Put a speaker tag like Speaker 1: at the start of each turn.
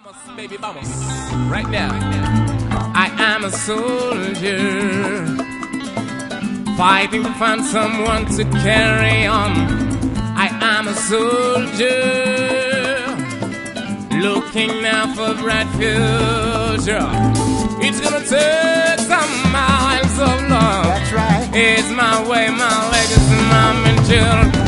Speaker 1: Baby, vamos. Right now. I am a soldier, fighting to find someone to carry on. I am a soldier, looking now for a bright future. It's gonna take some miles of love.
Speaker 2: That's right.
Speaker 1: It's my way, my legacy, my mental.